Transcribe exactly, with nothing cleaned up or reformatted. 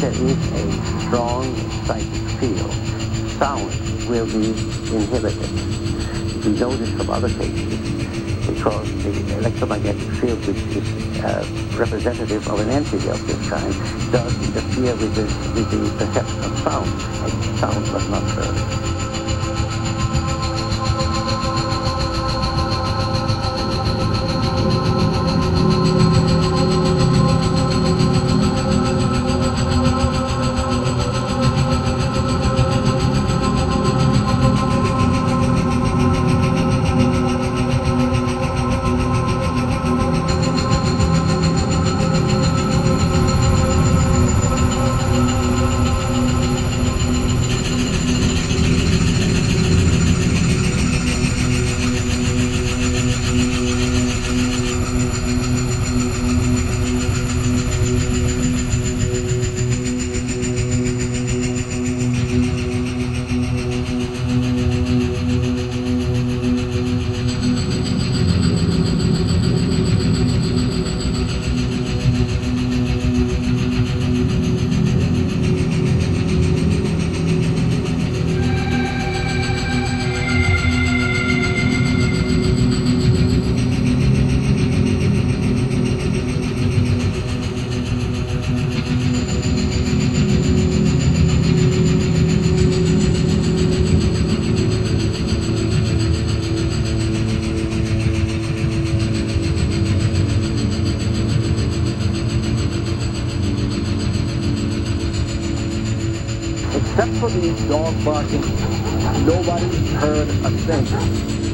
there is a strong psychic field, sound will be inhibited. We know this from other cases because the electromagnetic field, which is uh, representative of an entity of this kind, does interfere with, this, with the perception of sound, and sound was not heard. Except for the dog barking, nobody heard a thing.